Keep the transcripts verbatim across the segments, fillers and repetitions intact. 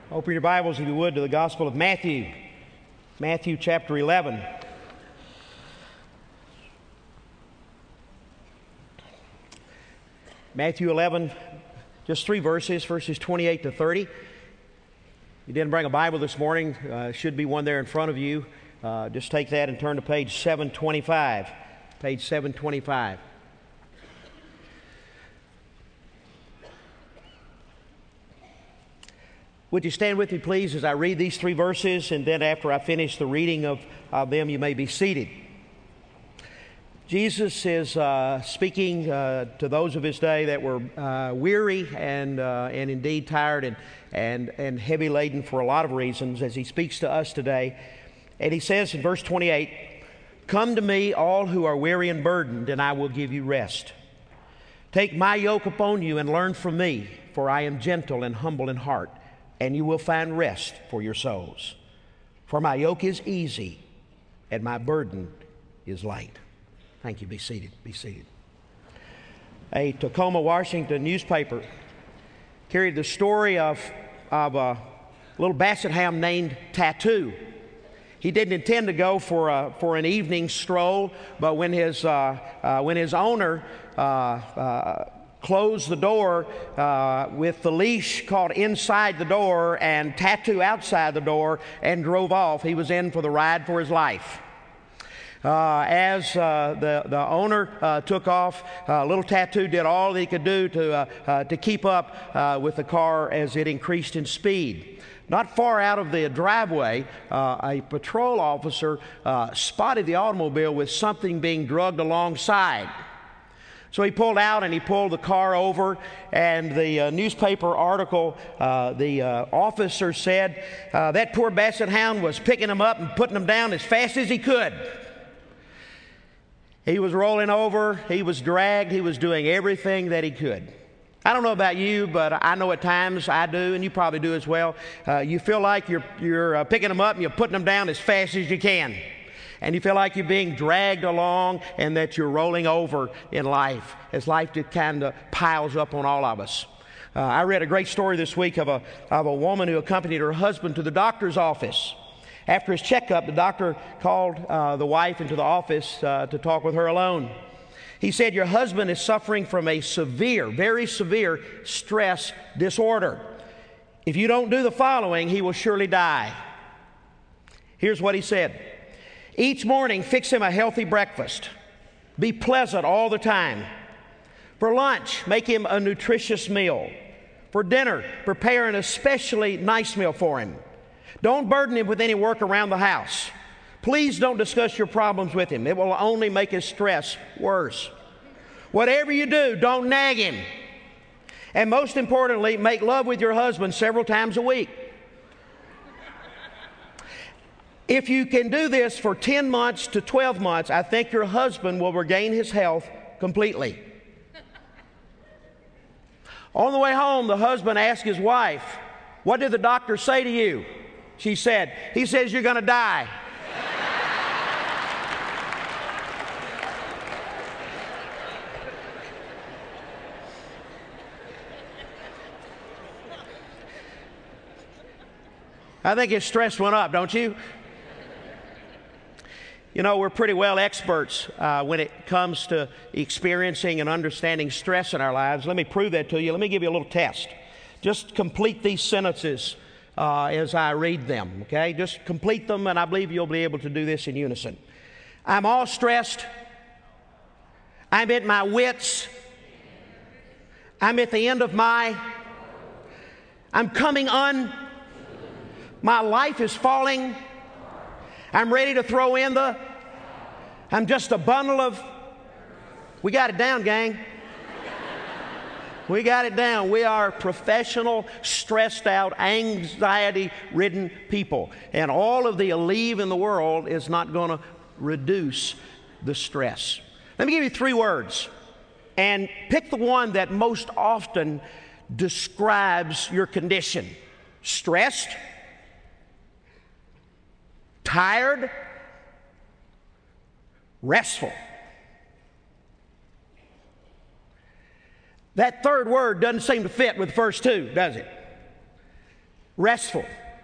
Open your Bibles, if you would, to the Gospel of Matthew. Matthew chapter eleven. Matthew eleven, just three verses, verses twenty-eight to thirty. If you didn't bring a Bible this morning, uh, should be one there in front of you. Uh, just take that and turn to page seven twenty-five. Page seven twenty-five. Would you stand with me, please, as I read these three verses, and then after I finish the reading of, of them, you may be seated. Jesus is uh, speaking uh, to those of his day that were uh, weary and uh, and indeed tired and, and, and heavy laden for a lot of reasons, as he speaks to us today. And he says in verse twenty-eight, "Come to me, all who are weary and burdened, and I will give you rest. Take my yoke upon you and learn from me, for I am gentle and humble in heart, and you will find rest for your souls. For my yoke is easy, and my burden is light." Thank you. Be seated. Be seated. A Tacoma, Washington newspaper carried the story of, of a little basset hound named Tattoo. He didn't intend to go for a, for an evening stroll, but when his uh, uh, when his owner uh, uh, closed the door uh, with the leash caught inside the door and Tattoo outside the door and drove off, he was in for the ride for his life. Uh, as uh, the, the owner uh, took off, uh, little Tattoo did all that he could do to, uh, uh, to keep up uh, with the car as it increased in speed. Not far out of the driveway, uh, a patrol officer uh, spotted the automobile with something being drugged alongside. So he pulled out and he pulled the car over, and the uh, newspaper article, uh, the uh, officer said uh, that poor basset hound was picking him up and putting him down as fast as he could. He was rolling over, he was dragged, he was doing everything that he could. I don't know about you, but I know at times I do, and you probably do as well. Uh, you feel like you're, you're uh, picking them up and you're putting them down as fast as you can. And you feel like you're being dragged along and that you're rolling over in life as life just kind of piles up on all of us. Uh, I read a great story this week of a, of a woman who accompanied her husband to the doctor's office. After his checkup, the doctor called uh, the wife into the office uh, to talk with her alone. He said, "Your husband is suffering from a severe, very severe stress disorder. If you don't do the following, he will surely die." Here's what he said. "Each morning, fix him a healthy breakfast. Be pleasant all the time. For lunch, make him a nutritious meal. For dinner, prepare an especially nice meal for him. Don't burden him with any work around the house. Please don't discuss your problems with him. It will only make his stress worse. Whatever you do, don't nag him. And most importantly, make love with your husband several times a week. If you can do this for ten months to twelve months, I think your husband will regain his health completely." On the way home, the husband asked his wife, "What did the doctor say to you?" She said, "He says you're going to die." I think his stress went up, don't you? You know, we're pretty well experts uh, when it comes to experiencing and understanding stress in our lives. Let me prove that to you. Let me give you a little test. Just complete these sentences uh, as I read them, okay? Just complete them, and I believe you'll be able to do this in unison. I'm all stressed. I'm at my wits. I'm at the end of my. I'm coming un. My life is falling. I'm ready to throw in the. I'm just a bundle of. We got it down, gang. We got it down. We are professional, stressed out, anxiety-ridden people. And all of the Aleve in the world is not going to reduce the stress. Let me give you three words. And pick the one that most often describes your condition. Stressed, tired, restful. That third word doesn't seem to fit with the first two, does it? restful.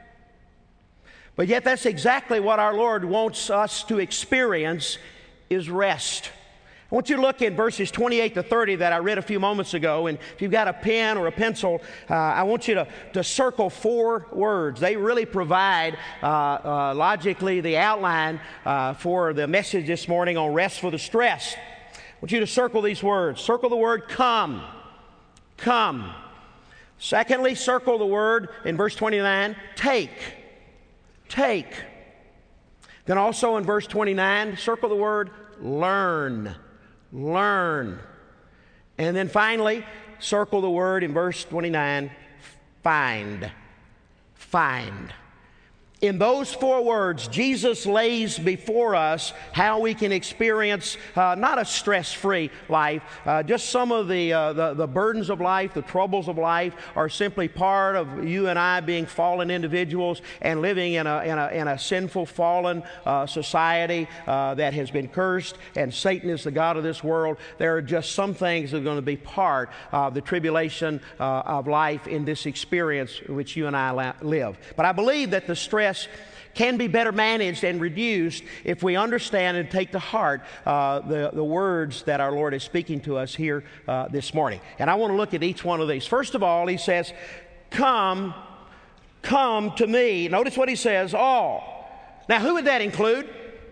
But yet that's exactly what our Lord wants us to experience, is rest. I want you to look in verses twenty-eight to thirty that I read a few moments ago, and if you've got a pen or a pencil, uh, I want you to, to circle four words. They really provide uh, uh, logically the outline uh, for the message this morning on rest for the stressed. I want you to circle these words. Circle the word come. Come. Secondly, circle the word in verse twenty-nine, take. Take. Then also in verse twenty-nine, circle the word learn. Learn. And then finally, circle the word in verse twenty-nine, find. Find. In those four words, Jesus lays before us how we can experience uh, not a stress-free life. Uh, just some of the, uh, the, the burdens of life, the troubles of life are simply part of you and I being fallen individuals and living in a, in a, in a sinful, fallen uh, society uh, that has been cursed, and Satan is the god of this world. There are just some things that are going to be part of the tribulation uh, of life in this experience which you and I la- live. But I believe that the stress can be better managed and reduced if we understand and take to heart uh, the, the words that our Lord is speaking to us here uh, this morning. And I want to look at each one of these. First of all, He says, come, come to me. Notice what He says, all. Now, who would that include?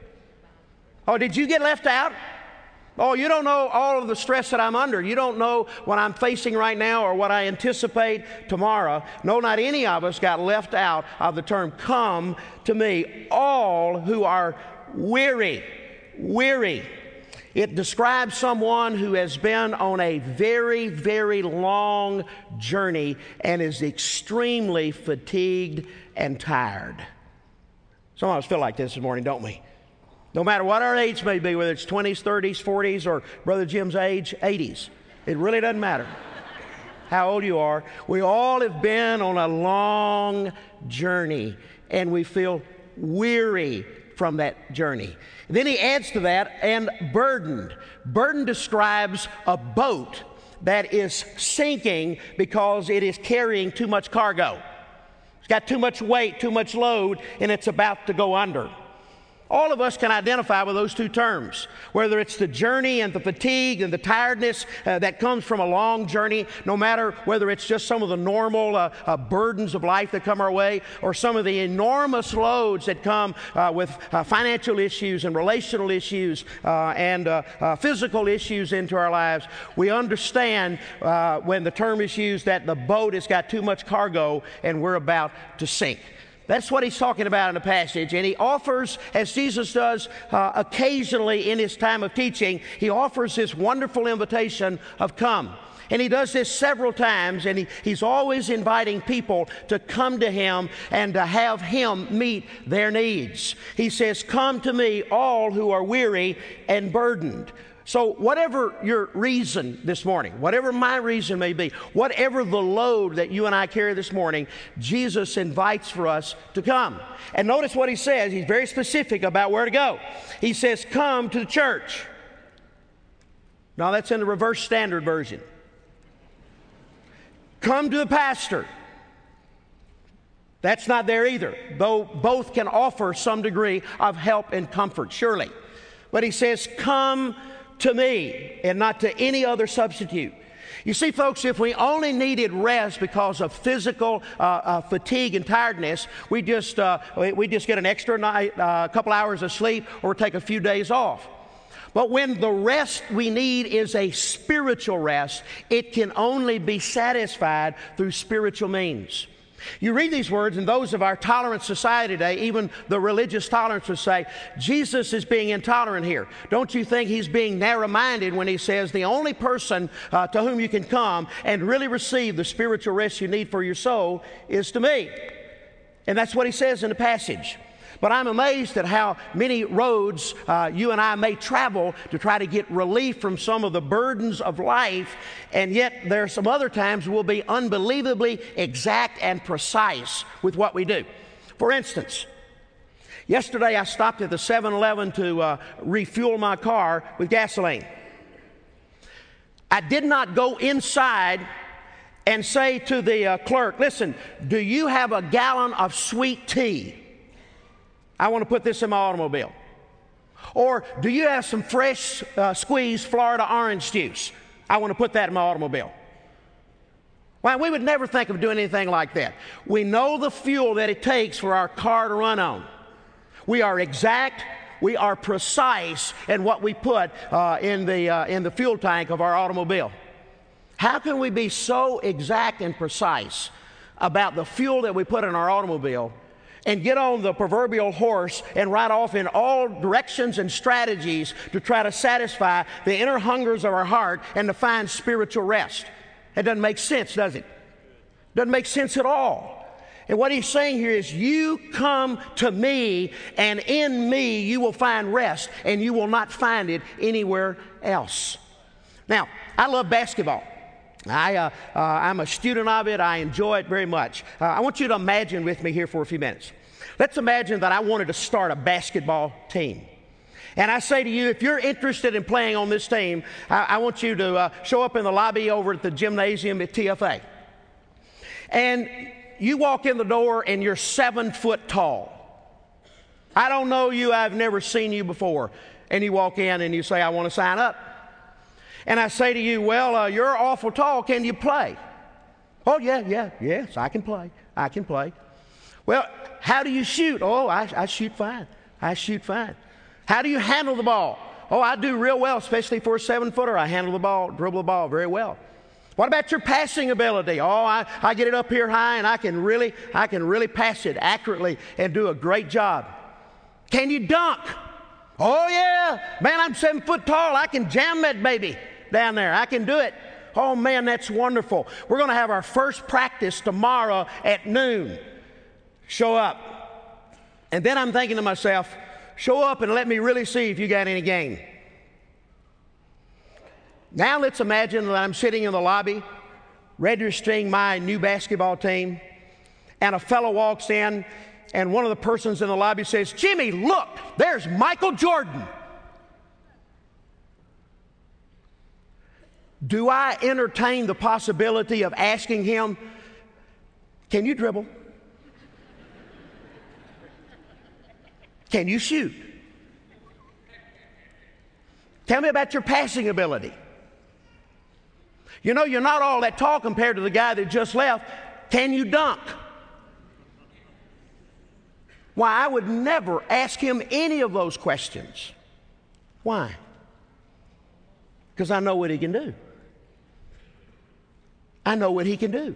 Oh, did you get left out? Oh, you don't know all of the stress that I'm under. You don't know what I'm facing right now or what I anticipate tomorrow. No, not any of us got left out of the term, come to me, all who are weary. Weary. It describes someone who has been on a very, very long journey and is extremely fatigued and tired. Some of us feel like this this morning, don't we? No matter what our age may be, whether it's twenties, thirties, forties, or Brother Jim's age, eighties. It really doesn't matter how old you are. We all have been on a long journey, and we feel weary from that journey. Then he adds to that, and burdened. Burden describes a boat that is sinking because it is carrying too much cargo. It's got too much weight, too much load, and it's about to go under. All of us can identify with those two terms, whether it's the journey and the fatigue and the tiredness uh, that comes from a long journey, no matter whether it's just some of the normal uh, uh, burdens of life that come our way, or some of the enormous loads that come uh, with uh, financial issues and relational issues uh, and uh, uh, physical issues into our lives. We understand uh, when the term is used that the boat has got too much cargo and we're about to sink. That's what he's talking about in the passage. And he offers, as Jesus does uh, occasionally in his time of teaching, he offers this wonderful invitation of come. And he does this several times, and he, he's always inviting people to come to him and to have him meet their needs. He says, come to me, all who are weary and burdened. So whatever your reason this morning, whatever my reason may be, whatever the load that you and I carry this morning, Jesus invites for us to come. And notice what he says. He's very specific about where to go. He says, come to the church. Now that's in the Reverse Standard Version. Come to the pastor. That's not there either, though both can offer some degree of help and comfort, surely. But he says, come to me, and not to any other substitute. You see, folks, if we only needed rest because of physical uh, uh, fatigue and tiredness, we just uh, we just get an extra night, a uh, couple hours of sleep, or take a few days off. But when the rest we need is a spiritual rest, it can only be satisfied through spiritual means. You read these words, and those of our tolerant society today, even the religious tolerance would say, Jesus is being intolerant here. Don't you think he's being narrow-minded when he says the only person uh, to whom you can come and really receive the spiritual rest you need for your soul is to me? And that's what he says in the passage. But I'm amazed at how many roads uh, you and I may travel to try to get relief from some of the burdens of life, and yet there are some other times we'll be unbelievably exact and precise with what we do. For instance, yesterday I stopped at the seven eleven to uh, refuel my car with gasoline. I did not go inside and say to the uh, clerk, listen, do you have a gallon of sweet tea? I want to put this in my automobile. Or do you have some fresh uh, squeezed Florida orange juice? I want to put that in my automobile. Well, we would never think of doing anything like that. We know the fuel that it takes for our car to run on. We are exact, we are precise in what we put uh, in, the, uh, in the fuel tank of our automobile. How can we be so exact and precise about the fuel that we put in our automobile and get on the proverbial horse and ride off in all directions and strategies to try to satisfy the inner hungers of our heart and to find spiritual rest? It doesn't make sense, does it? Doesn't make sense at all. And what he's saying here is, you come to me, and in me you will find rest, and you will not find it anywhere else. Now, I love basketball. I, uh, uh, I'm a student of it. I enjoy it very much. Uh, I want you to imagine with me here for a few minutes. Let's imagine that I wanted to start a basketball team. And I say to you, if you're interested in playing on this team, I, I want you to uh, show up in the lobby over at the gymnasium at T F A. And you walk in the door and you're seven foot tall. I don't know you. I've never seen you before. And you walk in and you say, I want to sign up. And I say to you, well, uh, you're awful tall. Can you play? Oh, yeah, yeah, yes, I can play. I can play. Well, how do you shoot? Oh, I, I shoot fine. I shoot fine. How do you handle the ball? Oh, I do real well, especially for a seven-footer. I handle the ball, dribble the ball very well. What about your passing ability? Oh, I, I get it up here high, and I can really, I can really pass it accurately and do a great job. Can you dunk? Oh, yeah. Man, I'm seven foot tall. I can jam that baby down there. I can do it. Oh, man, that's wonderful. We're going to have our first practice tomorrow at noon. Show up. And then I'm thinking to myself, show up and let me really see if you got any game. Now let's imagine that I'm sitting in the lobby registering my new basketball team, and a fellow walks in, and one of the persons in the lobby says, Jimmy, look, there's Michael Jordan. Do I entertain the possibility of asking him, can you dribble? Can you shoot? Tell me about your passing ability. You know, you're not all that tall compared to the guy that just left. Can you dunk? Why, I would never ask him any of those questions. Why? Because I know what he can do. I know what he can do.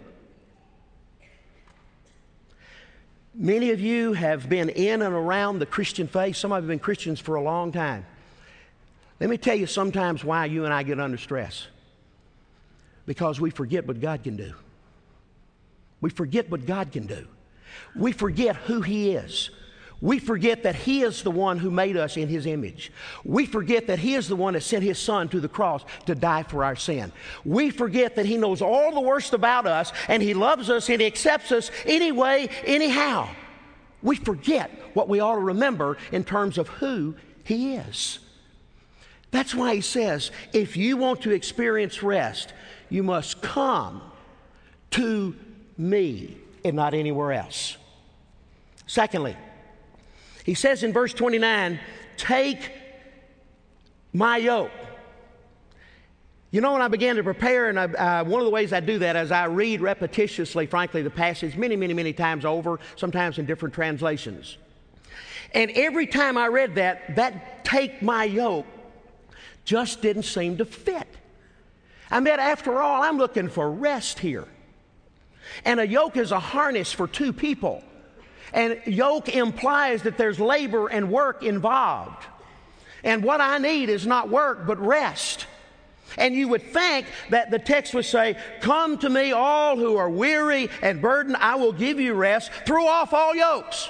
Many of you have been in and around the Christian faith. Some of you have been Christians for a long time. Let me tell you sometimes why you and I get under stress. Because we forget what God can do. We forget what God can do. We forget who He is. We forget that He is the one who made us in His image. We forget that He is the one that sent His Son to the cross to die for our sin. We forget that He knows all the worst about us, and He loves us and He accepts us anyway, anyhow. We forget what we ought to remember in terms of who He is. That's why He says, if you want to experience rest, you must come to me and not anywhere else. Secondly, He says in verse twenty-nine, take my yoke. You know, when I began to prepare, and I, uh, one of the ways I do that is I read repetitiously, frankly, the passage many, many, many times over, sometimes in different translations. And every time I read that, that take my yoke just didn't seem to fit. I mean, after all, I'm looking for rest here. And a yoke is a harness for two people. And yoke implies that there's labor and work involved. And what I need is not work, but rest. And you would think that the text would say, come to me all who are weary and burdened, I will give you rest. Throw off all yokes.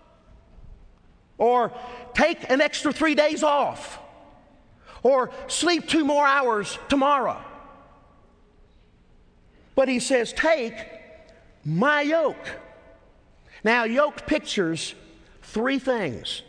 Or take an extra three days off. Or sleep two more hours tomorrow. But He says, take my yoke. Now, yoke pictures three things.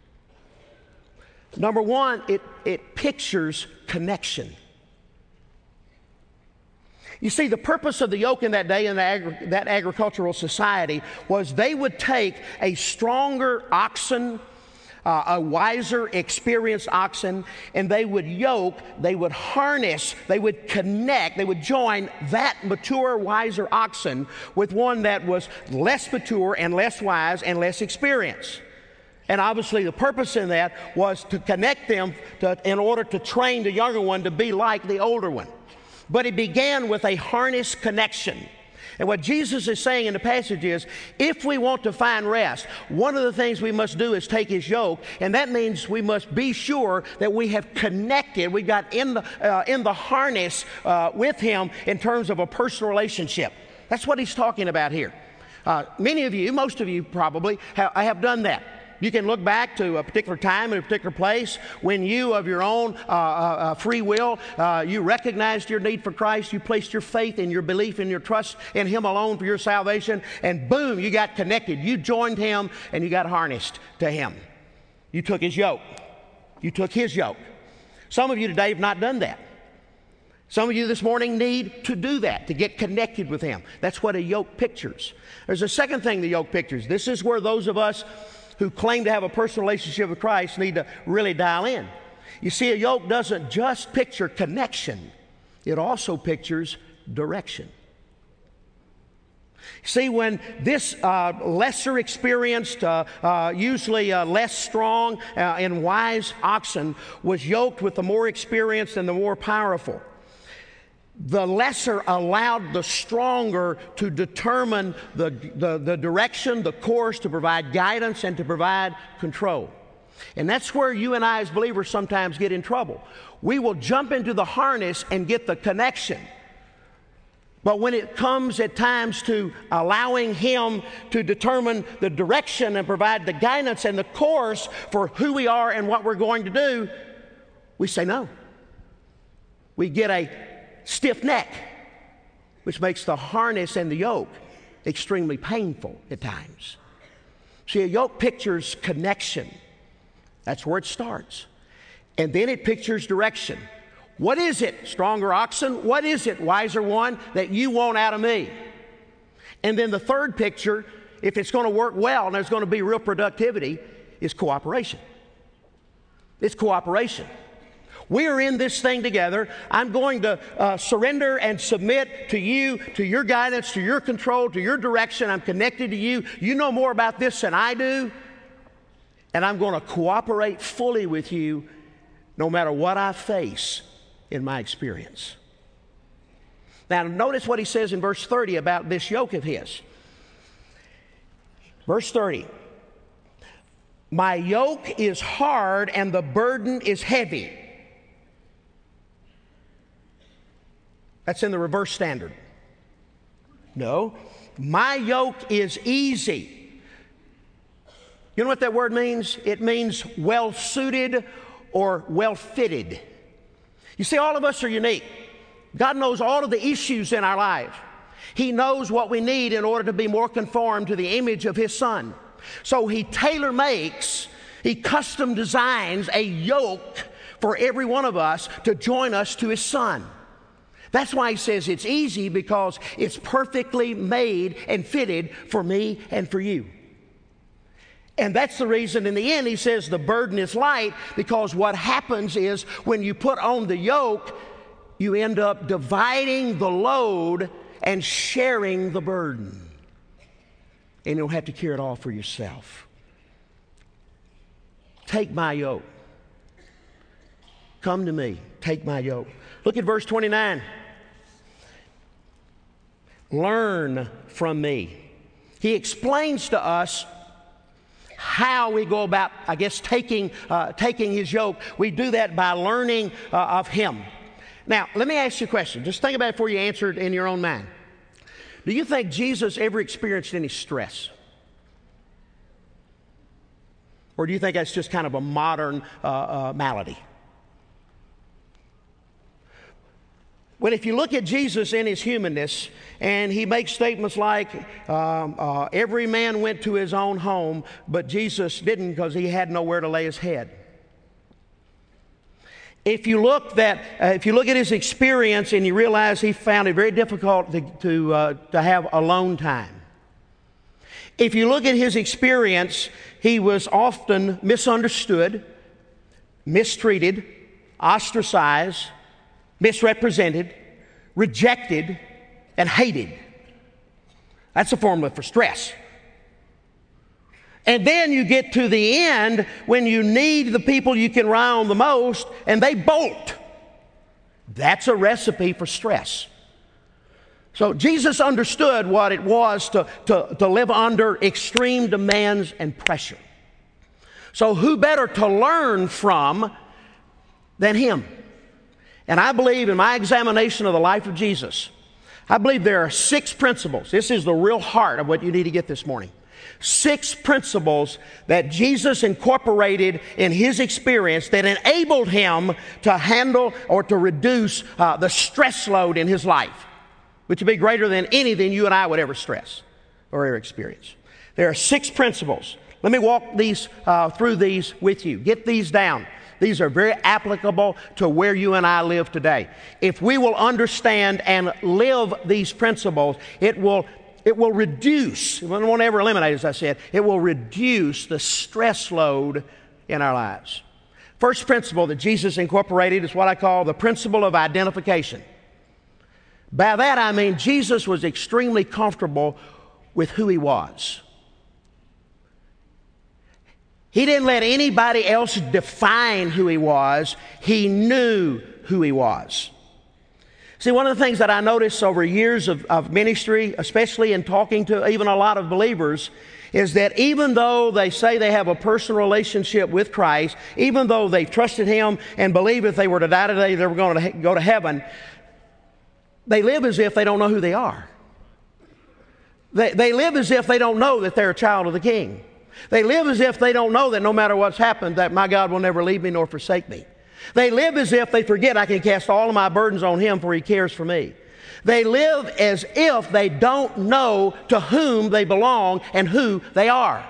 Number one, it, it pictures connection. You see, the purpose of the yoke in that day in the agri- that agricultural society was they would take a stronger oxen, uh, a wiser, experienced oxen, and they would yoke, they would harness, they would connect, they would join that mature, wiser oxen with one that was less mature and less wise and less experienced. And obviously the purpose in that was to connect them to, in order to train the younger one to be like the older one. But it began with a harness connection. And what Jesus is saying in the passage is, if we want to find rest, one of the things we must do is take His yoke, and that means we must be sure that we have connected, we got in the, uh, in the harness uh, with Him in terms of a personal relationship. That's what He's talking about here. Uh, many of you, most of you probably, have, have done that. You can look back to a particular time in a particular place when you, of your own uh, uh, free will, uh, you recognized your need for Christ, you placed your faith and your belief and your trust in Him alone for your salvation, and boom, you got connected. You joined Him and you got harnessed to Him. You took His yoke. You took His yoke. Some of you today have not done that. Some of you this morning need to do that, to get connected with Him. That's what a yoke pictures. There's a second thing the yoke pictures. This is where those of us who claim to have a personal relationship with Christ need to really dial in. You see, a yoke doesn't just picture connection. It also pictures direction. See, when this uh, lesser experienced, uh, uh, usually uh, less strong uh, and wise oxen was yoked with the more experienced and the more powerful, the lesser allowed the stronger to determine the, the, the direction, the course, to provide guidance and to provide control. And that's where you and I as believers sometimes get in trouble. We will jump into the harness and get the connection. But when it comes at times to allowing Him to determine the direction and provide the guidance and the course for who we are and what we're going to do, we say no. We get a stiff neck, which makes the harness and the yoke extremely painful at times. See, a yoke pictures connection. That's where it starts. And then it pictures direction. What is it, stronger oxen? What is it, wiser one, that you want out of me? And then the third picture, if it's going to work well and there's going to be real productivity, is cooperation. It's cooperation. We are in this thing together. I'm going to uh, surrender and submit to you, to your guidance, to your control, to your direction. I'm connected to you. You know more about this than I do. And I'm going to cooperate fully with you no matter what I face in my experience. Now, notice what he says in verse thirty about this yoke of his. Verse thirty. My yoke is hard and the burden is heavy. That's in the reverse standard. No, my yoke is easy. You know what that word means? It means well-suited or well-fitted. You see, all of us are unique. God knows all of the issues in our lives. He knows what we need in order to be more conformed to the image of His Son. So He tailor-makes, He custom designs a yoke for every one of us to join us to His Son. That's why He says it's easy, because it's perfectly made and fitted for me and for you. And that's the reason in the end He says the burden is light, because what happens is when you put on the yoke, you end up dividing the load and sharing the burden. And you don't have to carry it all for yourself. Take my yoke. Come to me. Take my yoke. Look at verse twenty-nine. Learn from me. He explains to us how we go about, I guess, taking, uh, taking His yoke. We do that by learning uh, of Him. Now, let me ask you a question. Just think about it before you answer it in your own mind. Do you think Jesus ever experienced any stress? Or do you think that's just kind of a modern uh, uh, malady? Well, if you look at Jesus in His humanness, and He makes statements like, um, uh, every man went to his own home, but Jesus didn't, because He had nowhere to lay His head. If you look that, uh, if you look at his experience and you realize he found it very difficult to to, uh, to have alone time. If you look at his experience, he was often misunderstood, mistreated, ostracized, misrepresented, rejected, and hated. That's a formula for stress. And then you get to the end when you need the people you can rely on the most and they bolt. That's a recipe for stress. So Jesus understood what it was to, to, to live under extreme demands and pressure. So who better to learn from than him? And I believe in my examination of the life of Jesus, I believe there are six principles. This is the real heart of what you need to get this morning. Six principles that Jesus incorporated in his experience that enabled him to handle or to reduce uh, the stress load in his life, which would be greater than anything you and I would ever stress or ever experience. There are six principles. Let me walk these uh, through these with you. Get these down. These are very applicable to where you and I live today. If we will understand and live these principles, it will It will reduce, we won't ever eliminate, as I said, it will reduce the stress load in our lives. First principle that Jesus incorporated is what I call the principle of identification. By that I mean Jesus was extremely comfortable with who he was. He didn't let anybody else define who he was. He knew who he was. See, one of the things that I noticed over years of, of ministry, especially in talking to even a lot of believers, is that even though they say they have a personal relationship with Christ, even though they've trusted him and believe if they were to die today they were going to go to heaven, they live as if they don't know who they are. They, they live as if they don't know that they're a child of the King. They live as if they don't know that no matter what's happened, that my God will never leave me nor forsake me. They live as if they forget I can cast all of my burdens on him for he cares for me. They live as if they don't know to whom they belong and who they are.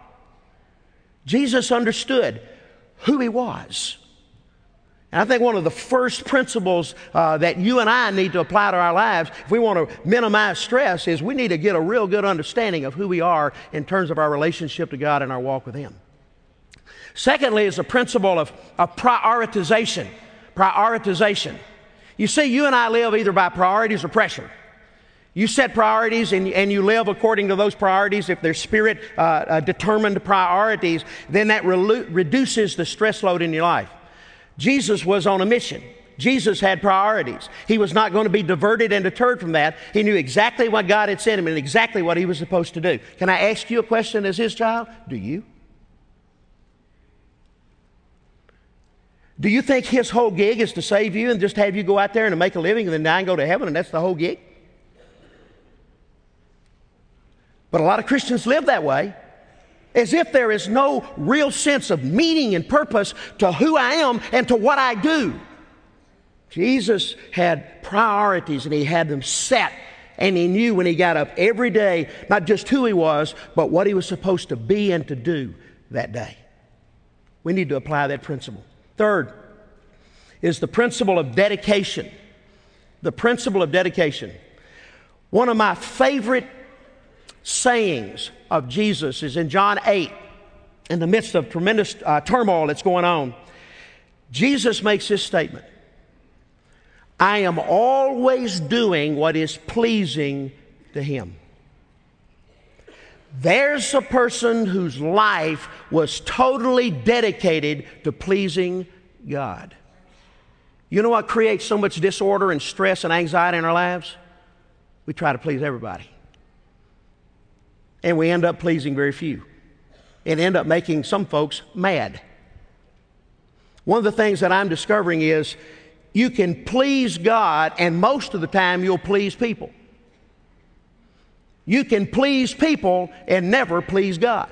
Jesus understood who he was. And I think one of the first principles uh, that you and I need to apply to our lives if we want to minimize stress is we need to get a real good understanding of who we are in terms of our relationship to God and our walk with him. Secondly is the principle of, of prioritization. Prioritization. You see, you and I live either by priorities or pressure. You set priorities and, and you live according to those priorities. If they're spirit uh, uh, determined priorities, then that re- reduces the stress load in your life. Jesus was on a mission. Jesus had priorities. He was not going to be diverted and deterred from that. He knew exactly what God had sent him and exactly what he was supposed to do. Can I ask you a question as his child? Do you? Do you think his whole gig is to save you and just have you go out there and to make a living and then die and go to heaven and that's the whole gig? But a lot of Christians live that way, as if there is no real sense of meaning and purpose to who I am and to what I do. Jesus had priorities and he had them set, and he knew when he got up every day, not just who he was, but what he was supposed to be and to do that day. We need to apply that principle. Third is the principle of dedication. The principle of dedication. One of my favorite sayings of Jesus is in John eight, in the midst of tremendous uh, turmoil that's going on. Jesus makes this statement: I am always doing what is pleasing to him. There's a person whose life was totally dedicated to pleasing God. You know what creates so much disorder and stress and anxiety in our lives? We try to please everybody. And we end up pleasing very few. And end up making some folks mad. One of the things that I'm discovering is you can please God, and most of the time you'll please people. You can please people and never please God.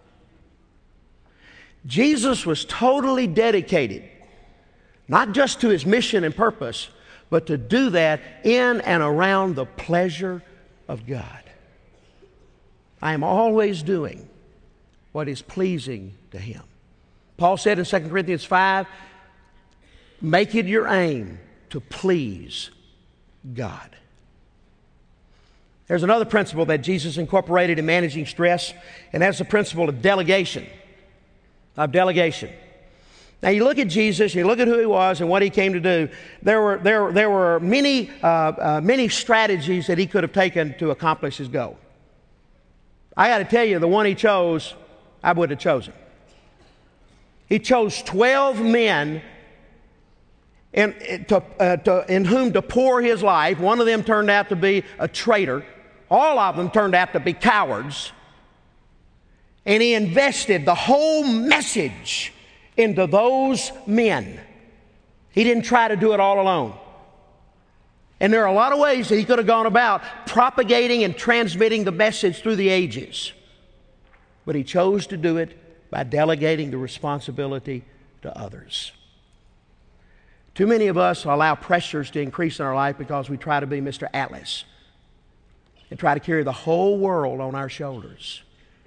Jesus was totally dedicated, not just to his mission and purpose, but to do that in and around the pleasure of God. I am always doing what is pleasing to him. Paul said in Second Corinthians five, Make it your aim to please God. There's another principle that Jesus incorporated in managing stress, and that's the principle of delegation. Of delegation. Now, you look at Jesus, you look at who he was and what he came to do. There were, there, there were many, uh, uh, many strategies that he could have taken to accomplish his goal. I got to tell you, the one he chose, I would have chosen. He chose twelve men in, to, uh, to, in whom to pour his life. One of them turned out to be a traitor. All of them turned out to be cowards. And he invested the whole message into those men. He didn't try to do it all alone. And there are a lot of ways that he could have gone about propagating and transmitting the message through the ages. But he chose to do it by delegating the responsibility to others. Too many of us allow pressures to increase in our life because we try to be Mister Atlas and try to carry the whole world on our shoulders.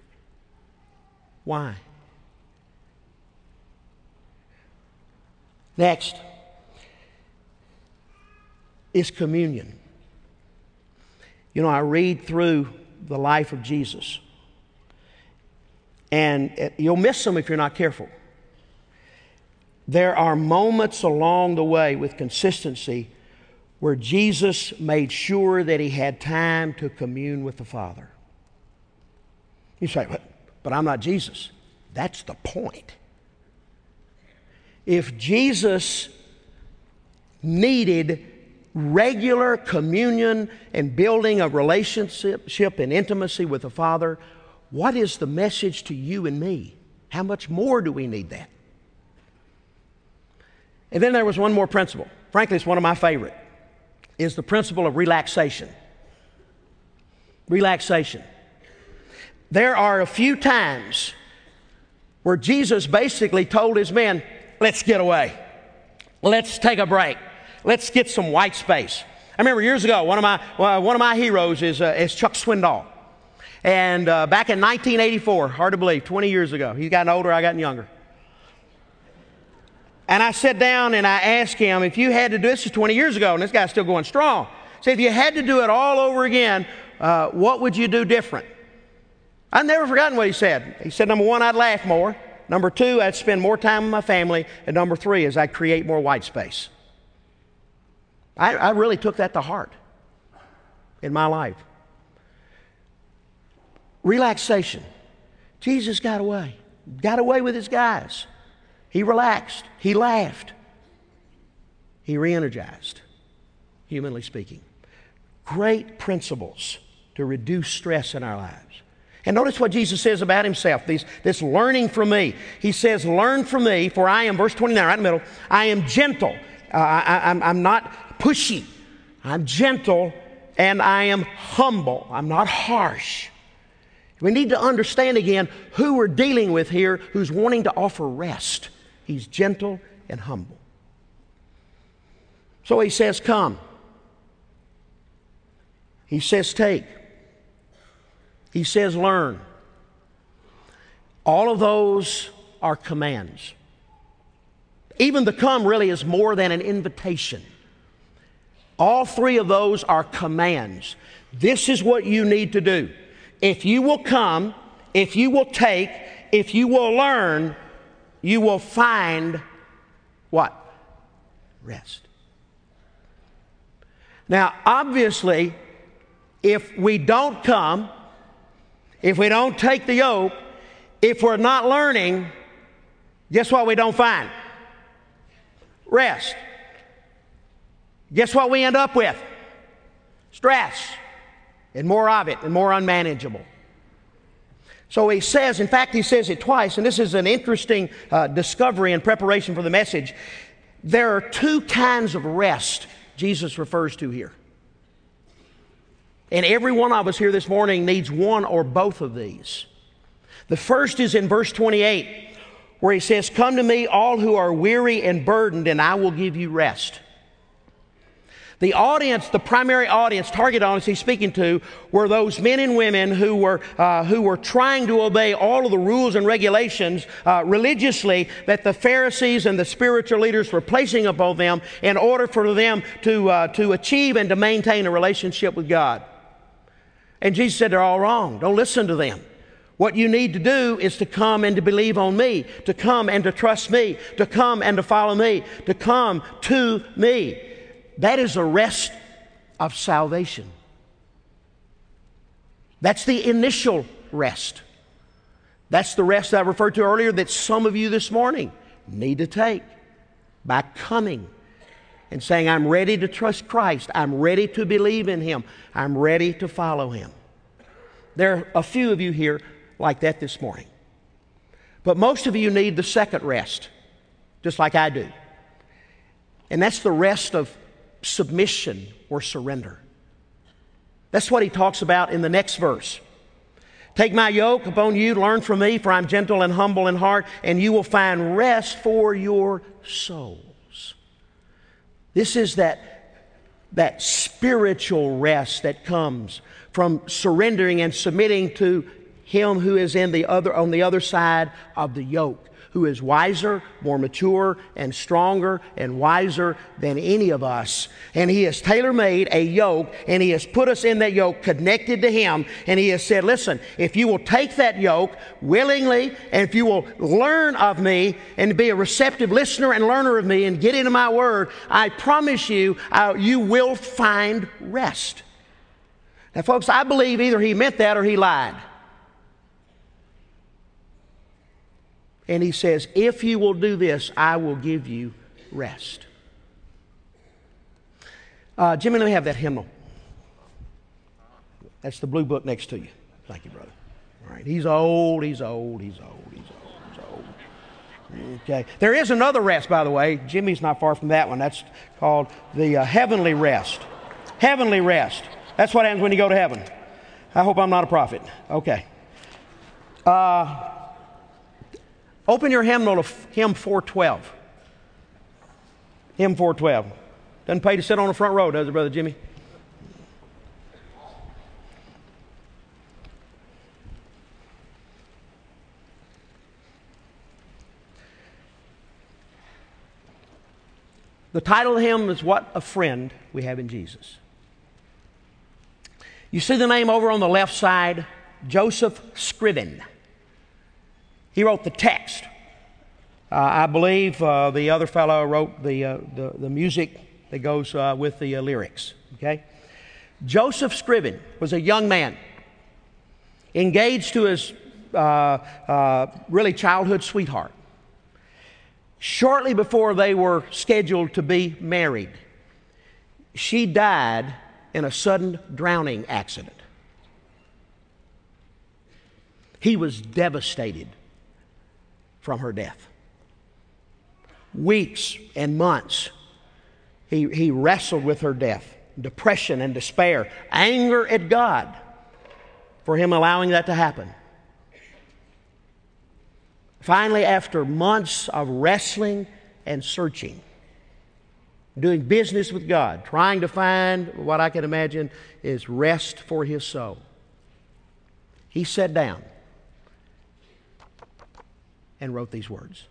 Why? Next is communion. You know, I read through the life of Jesus, and you'll miss them if you're not careful. There are moments along the way with consistency where Jesus made sure that he had time to commune with the Father. You say, but, but I'm not Jesus. That's the point. If Jesus needed regular communion and building a relationship and intimacy with the Father, what is the message to you and me? How much more do we need that? And then there was one more principle. Frankly, it's one of my favorite. Is the principle of relaxation. Relaxation. There are a few times where Jesus basically told his men, let's get away. Let's take a break. Let's get some white space. I remember years ago, one of my, uh, one of my heroes is, uh, is Chuck Swindoll. And uh, back in nineteen eighty-four, hard to believe, twenty years ago, he's gotten older, I gotten younger. And I sat down and I asked him, if you had to do this, is twenty years ago, and this guy's still going strong. So if you had to do it all over again, uh, what would you do different? I've never forgotten what he said. He said, number one, I'd laugh more. Number two, I'd spend more time with my family. And number three is I'd create more white space. I, I really took that to heart in my life. Relaxation. Jesus got away. Got away with his guys. He relaxed. He laughed. He re-energized, humanly speaking. Great principles to reduce stress in our lives. And notice what Jesus says about himself, this, this learning from me. He says, learn from me, for I am, verse twenty-nine, right in the middle, I am gentle. Uh, I, I'm, I'm not pushy. I'm gentle and I am humble. I'm not harsh. We need to understand again who we're dealing with here, who's wanting to offer rest. He's gentle and humble. So he says, come. He says, take. He says, learn. All of those are commands. Even the come really is more than an invitation. All three of those are commands. This is what you need to do. If you will come, if you will take, if you will learn, you will find what? Rest. Now, obviously, if we don't come, if we don't take the yoke, if we're not learning, guess what we don't find? Rest. Guess what we end up with? Stress. And more of it, and more unmanageable. So he says, in fact, he says it twice, and this is an interesting uh, discovery in preparation for the message. There are two kinds of rest Jesus refers to here. And every one of us here this morning needs one or both of these. The first is in verse twenty-eight, where he says, come to me, all who are weary and burdened, and I will give you rest. The audience, the primary audience, target audience he's speaking to, were those men and women who were uh, who were trying to obey all of the rules and regulations uh, religiously that the Pharisees and the spiritual leaders were placing upon them in order for them to uh, to achieve and to maintain a relationship with God. And Jesus said they're all wrong. Don't listen to them. What you need to do is to come and to believe on me, to come and to trust me, to come and to follow me, to come to me. That is the rest of salvation. That's the initial rest. That's the rest I referred to earlier that some of you this morning need to take by coming and saying, I'm ready to trust Christ. I'm ready to believe in Him. I'm ready to follow Him. There are a few of you here like that this morning. But most of you need the second rest, just like I do. And that's the rest of submission or surrender. That's what he talks about in the next verse. Take my yoke upon you, learn from me, for I'm gentle and humble in heart, and you will find rest for your souls. This is that, that spiritual rest that comes from surrendering and submitting to Him who is in the other, on the other side of the yoke, who is wiser, more mature, and stronger and wiser than any of us. And He has tailor-made a yoke, and He has put us in that yoke connected to Him. And He has said, listen, if you will take that yoke willingly, and if you will learn of me and be a receptive listener and learner of me and get into my Word, I promise you, uh, you will find rest. Now, folks, I believe either He meant that or He lied. And He says, if you will do this, I will give you rest. Uh, Jimmy, let me have that hymnal. That's the blue book next to you. Thank you, brother. All right. He's old, he's old, he's old, he's old, he's old. Okay. There is another rest, by the way. Jimmy's not far from that one. That's called the uh, heavenly rest. Heavenly rest. That's what happens when you go to heaven. I hope I'm not a prophet. Okay. Uh... Open your hymnal to hymn four twelve. Hymn four twelve. Doesn't pay to sit on the front row, does it, Brother Jimmy? The title of the hymn is What a Friend We Have in Jesus. You see the name over on the left side, Joseph Scriven. He wrote the text. Uh, I believe uh, the other fellow wrote the, uh, the, the music that goes uh, with the uh, lyrics. Okay? Joseph Scriven was a young man engaged to his uh, uh, really childhood sweetheart. Shortly before they were scheduled to be married, she died in a sudden drowning accident. He was devastated from her death. Weeks and months, he, he wrestled with her death, depression and despair, anger at God for Him allowing that to happen. Finally, after months of wrestling and searching, doing business with God, trying to find what I can imagine is rest for his soul, he sat down and wrote these words.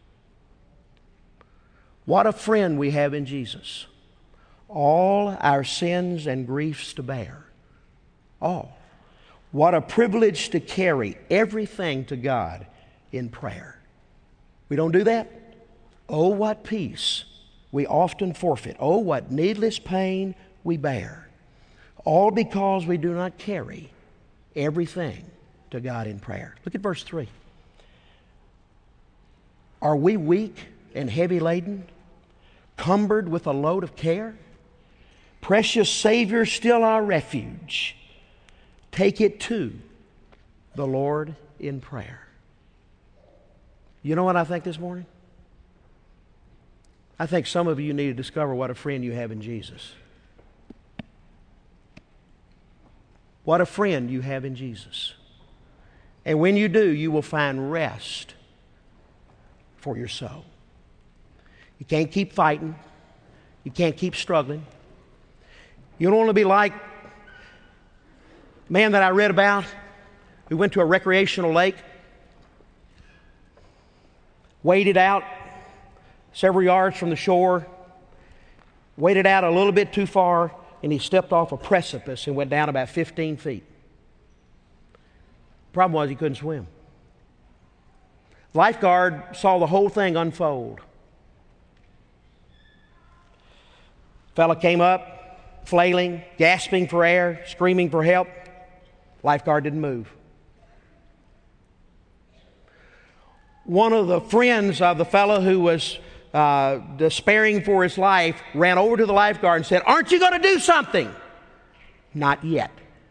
What a friend we have in Jesus. All our sins and griefs to bear. All. What a privilege to carry everything to God in prayer. We don't do that? Oh, what peace we often forfeit. Oh, what needless pain we bear. All because we do not carry everything to God in prayer. Look at verse three. Are we weak and heavy laden, cumbered with a load of care? Precious Savior, still our refuge. Take it to the Lord in prayer. You know what I think this morning? I think some of you need to discover what a friend you have in Jesus. What a friend you have in Jesus. And when you do, you will find rest for your soul. You can't keep fighting. You can't keep struggling. You don't want to be like a man that I read about who went to a recreational lake, waded out several yards from the shore, waded out a little bit too far, and he stepped off a precipice and went down about fifteen feet. Problem was he couldn't swim. Lifeguard saw the whole thing unfold. Fella came up, flailing, gasping for air, screaming for help. Lifeguard didn't move. One of the friends of the fellow who was uh, despairing for his life ran over to the lifeguard and said, "Aren't you going to do something?" "Not yet."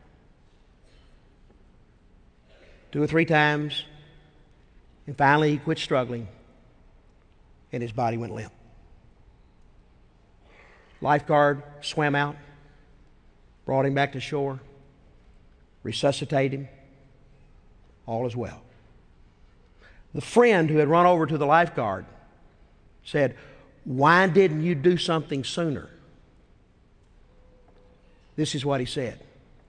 Two or three times, and finally he quit struggling, and his body went limp. Lifeguard swam out, brought him back to shore, resuscitated him. All is well. The friend who had run over to the lifeguard said, "Why didn't you do something sooner?" This is what he said: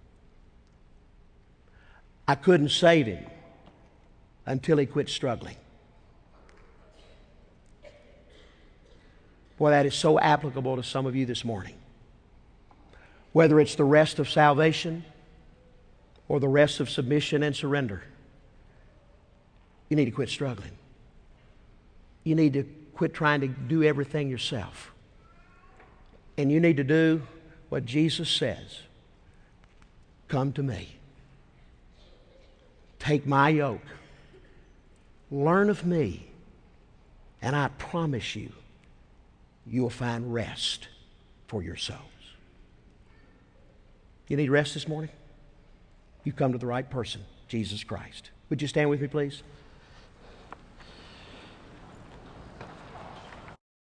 "I couldn't save him until he quit struggling." Boy, that is so applicable to some of you this morning. Whether it's the rest of salvation or the rest of submission and surrender, you need to quit struggling. You need to quit trying to do everything yourself. And you need to do what Jesus says: "Come to me. Take my yoke. Learn of me. And I promise you, you'll find rest for your souls." You need rest this morning? You've come to the right person, Jesus Christ. Would you stand with me, please?